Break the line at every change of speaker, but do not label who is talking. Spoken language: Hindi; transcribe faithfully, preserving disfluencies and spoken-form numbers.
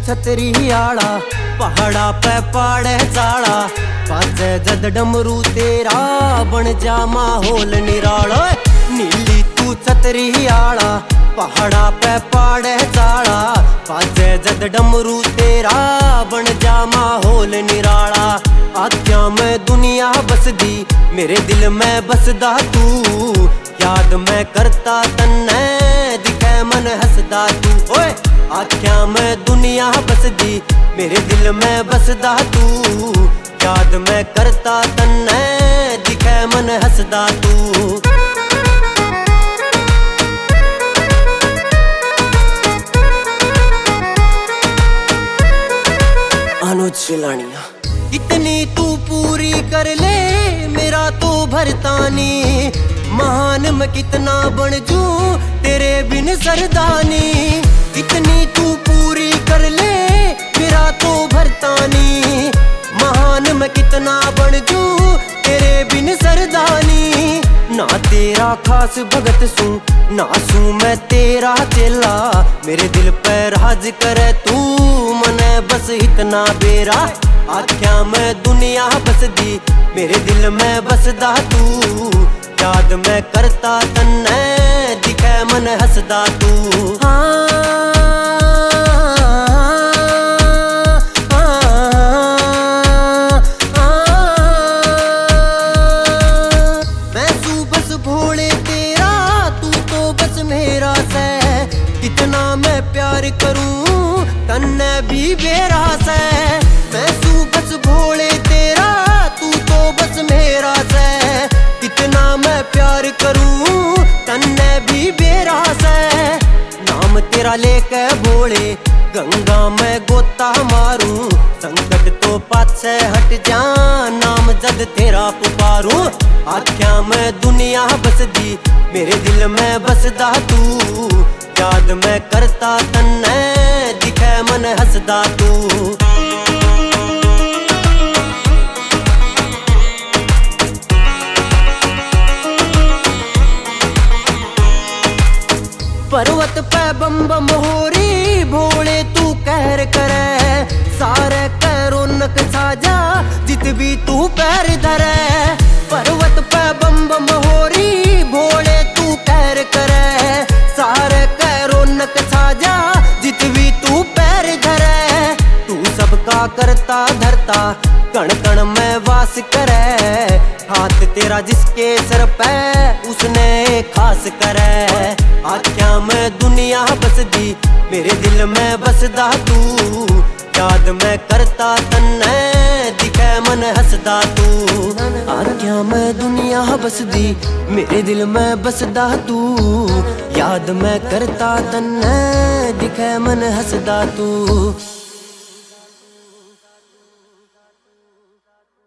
छतरी आला, पहाड़ा पे पाड़े जाड़ा, बाजे जद डमरू तेरा बन जा माहौल निराला। नीली तू छतरी आला, पहाड़ा पे पाड़े जाड़ा, बाजे जद डमरू तेरा बन जा माहौल निराला। आख्या में दुनिया बसदी, मेरे दिल में बसदा तू, याद मैं करता तन्ने दिखे मन हसदा तू। ओए आख्या में दुनिया बसदी, मेरे दिल में बसदा तू, याद मैं करता तन्ने दिखे मन हसदा तू। अनुज शिलानिया। इतनी तू पूरी कर ले मेरा तो भरतानी, महान मैं कितना बन जू तेरे बिन सरदानी। इतनी तू पूरी कर ले मेरा तो भरतानी, महान मैं कितना बन जू तेरे बिन सरदानी। ना तेरा खास भगत सू, ना सू मैं तेरा चेला, मेरे दिल पे राज करे तू मने बस इतना बेरा। आख्या में दुनिया बसदी, मेरे दिल में बसदा तू, याद मैं करता तन्ने दिखे मन हसदा तू। हाँ मैं तू बस भोले तेरा, तू तो बस मेरा से, कितना मैं प्यार करूं तन्ने भी बेरा से। मैं तू बस भोले तेरा, तू तो बस मेरा से, कितना मैं प्यार करूं तन्ने भी बेरा से। नाम तेरा लेके भोले गंगा में गोता मारूं, संकट तो पाछे हट जा नाम जद तेरा पुकारूं। आख्या में दुनिया बसदी, मेरे दिल में बसदा तू, याद मैं करता तन्ने दिखे मन हसदा तू। पर्वत पे बम बम होरी भोले तू कहर करे, सारे कैरो नक साजा जित भी तू पैर धरे। पर्वत पे बम बम होरी भोले तू कहर करे, सारे कैरो नक साजा जित भी तू पैर धरे। तू सबका करता धरता कण कण में वास करे, हाथ तेरा जिसके सर पे उसने खास करे। आख्या में दुनिया बसदी, मेरे दिल में बसदा तू, याद मैं करता तन्ने दिखे मन हसदा तू। आख्या में दुनिया बसदी, मेरे दिल में बसदा तू, याद मैं करता तन्ने दिखे मन हसदा तू।